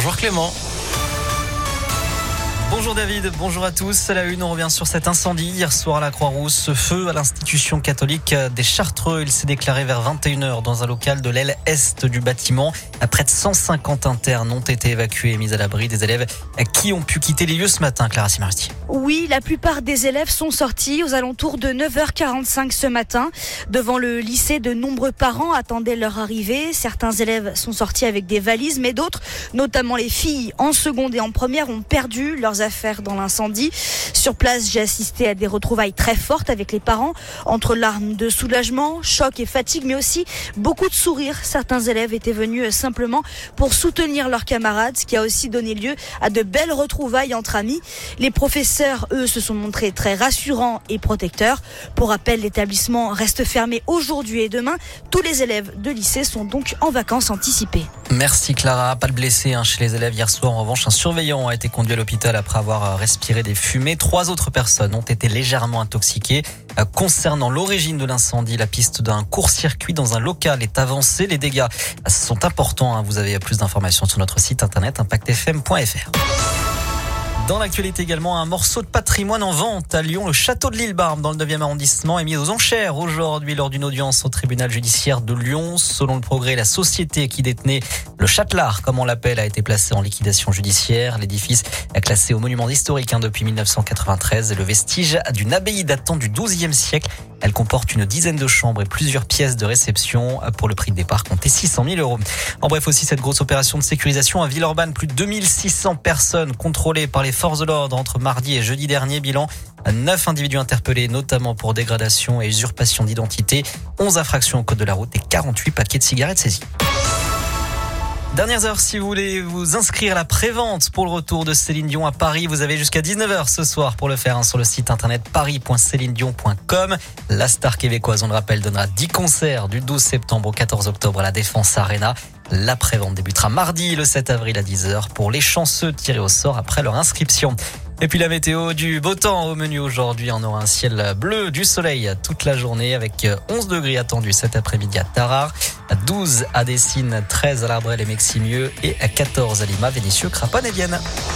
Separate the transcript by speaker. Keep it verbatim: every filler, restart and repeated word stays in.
Speaker 1: Bonjour Clément.
Speaker 2: Bonjour David, bonjour à tous. À la une, on revient sur cet incendie hier soir à la Croix-Rousse. Ce feu à l'institution catholique des Chartreux. Il s'est déclaré vers vingt et une heures dans un local de l'aile est du bâtiment. Près de cent cinquante internes ont été évacués et mis à l'abri. Des élèves qui ont pu quitter les lieux ce matin, Clara Simariti.
Speaker 3: Oui, la plupart des élèves sont sortis aux alentours de neuf heures quarante-cinq ce matin. Devant le lycée, de nombreux parents attendaient leur arrivée. Certains élèves sont sortis avec des valises, mais d'autres, notamment les filles en seconde et en première, ont perdu leurs affaires dans l'incendie. Sur place, j'ai assisté à des retrouvailles très fortes avec les parents, entre larmes de soulagement, choc et fatigue, mais aussi beaucoup de sourires. Certains élèves étaient venus simplement pour soutenir leurs camarades, ce qui a aussi donné lieu à de belles retrouvailles entre amis. Les professeurs, eux, se sont montrés très rassurants et protecteurs. Pour rappel, l'établissement reste fermé aujourd'hui et demain. Tous les élèves de lycée sont donc en vacances anticipées.
Speaker 2: Merci Clara. Pas de blessés hein, chez les élèves hier soir. En revanche, un surveillant a été conduit à l'hôpital après avoir respiré des fumées. Trois autres personnes ont été légèrement intoxiquées. Concernant l'origine de l'incendie, la piste d'un court-circuit dans un local est avancée. Les dégâts sont importants. Hein. Vous avez plus d'informations sur notre site internet impact f m point f r. Dans l'actualité également, un morceau de patrimoine en vente à Lyon. Le château de l'Île-Barbe dans le neuvième arrondissement est mis aux enchères aujourd'hui lors d'une audience au tribunal judiciaire de Lyon. Selon le Progrès, la société qui détenait le Châtelard, comme on l'appelle, a été placée en liquidation judiciaire. L'édifice est classé au monument historique hein, depuis dix-neuf cent quatre-vingt-treize. Le vestige d'une abbaye datant du douzième siècle. Elle comporte une dizaine de chambres et plusieurs pièces de réception. Pour le prix de départ, comptez six cent mille euros. En bref, aussi cette grosse opération de sécurisation à Villeurbanne. Plus de deux mille six cents personnes contrôlées par les forces de l'ordre entre mardi et jeudi dernier. Bilan, neuf individus interpellés, notamment pour dégradation et usurpation d'identité. onze infractions au code de la route et quarante-huit paquets de cigarettes saisis. Dernières heures, si vous voulez vous inscrire à la prévente pour le retour de Céline Dion à Paris, vous avez jusqu'à dix-neuf heures ce soir pour le faire hein, sur le site internet paris point céline dion point com. La star québécoise, on le rappelle, donnera dix concerts du douze septembre au quatorze octobre à la Défense Arena. La prévente débutera mardi le sept avril à dix heures pour les chanceux tirés au sort après leur inscription. Et puis la météo, du beau temps au menu aujourd'hui. On aura un ciel bleu, du soleil toute la journée avec onze degrés attendus cet après-midi à Tarare, douze à Dessines, treize à l'Arbrel et Meximieux et à quatorze à Lima, Vénissieux, Craponne et Vienne.